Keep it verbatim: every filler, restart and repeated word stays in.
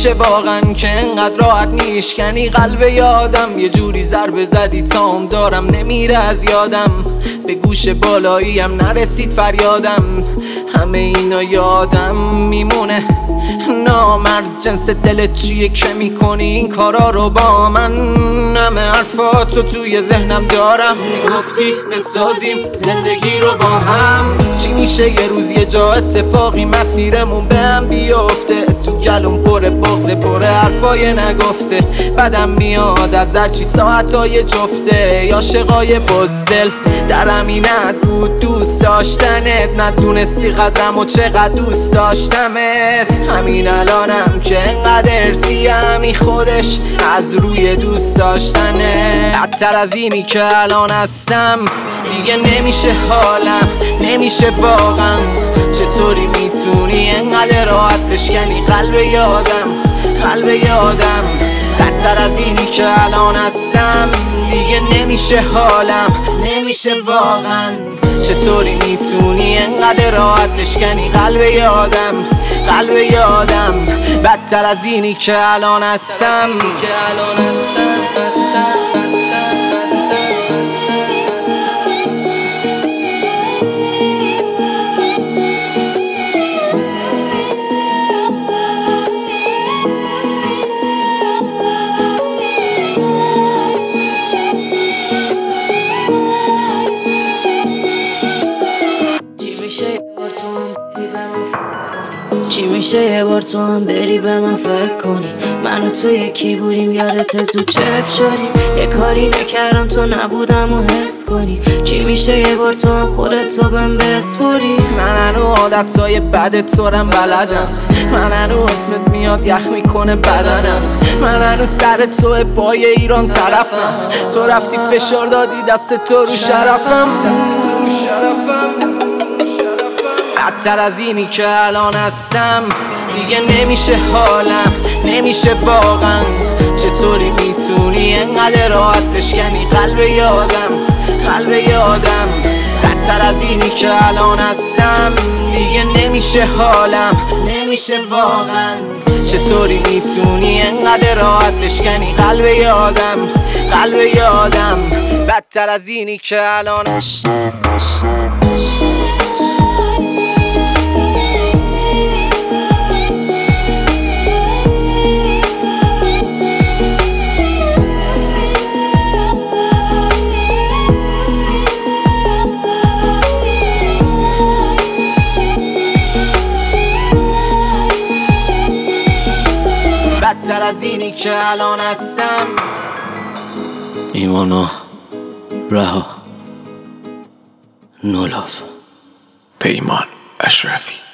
میشه واقعا که انقدر راحت میشکنی قلب یادم؟ یه جوری ضربه زدی تام دارم نمیره از یادم، به گوش بالاییم نرسید فریادم، همه اینا یادم میمونه. نامرد جنس دلت چیه که میکنی این کارا رو با من؟ همه حرفاتو توی ذهنم دارم، گفتی بسازیم زندگی رو با هم. چی میشه یه روز یه جا اتفاقی مسیرمون به هم بیفته، تو گلوم پر بغض پر حرفای نگفته، بدم میاد از هرچی ساعتای جفته، یا عاشقای بزدل در امینت بود دوست داشتنت، ندونستی قدرم و چقدر دوست داشتمت. همین الانم که انقدر ارسیمی خودش از روی دوست داشتنه، بدتر از اینی که الان هستم دیگه نمیشه حالم، نمیشه واقعا. چطوری میتونی انقدر راحت بشکنی قلب یادم، قلب یادم؟ بدتر از اینی که الان هستم دیگه نمیشه حالم، نمیشه واقعا. چطوری میتونی انقدر راحت بشکنی قلب یادم، قلب یادم؟ بدتر از اینی که الان هستم. چی میشه یه بار تو هم بری به من فکر کنی، من و تو یکی بودیم یادت زود چف شدیم، یه کاری نکردم تو نبودم و حس کنی. چی میشه یه بار تو هم خودت تو بهم بسپری، من هنو عادتهای بدت سرم بلدم، من هنو اسمت میاد یخ میکنه بدنم، من هنو سر تو پای ایران طرفم، تو رفتی فشار دادی دست تو رو شرفم. بدتر از اینی که الان هستم دیگه نمیشه حالم، نمیشه واقعا. چطوری میتونی انقدر راحت بشکنی قلب یادم، قلب یادم؟ بدتر از اینی که الان هستم دیگه نمیشه حالم، نمیشه واقعا. چطوری میتونی انقدر راحت بشکنی قلب یادم، قلب یادم؟ بدتر از اینی که الان هستم. بدتر از اینی که الان هستم. ایمانا رها نولاف. پیمان اشرفی.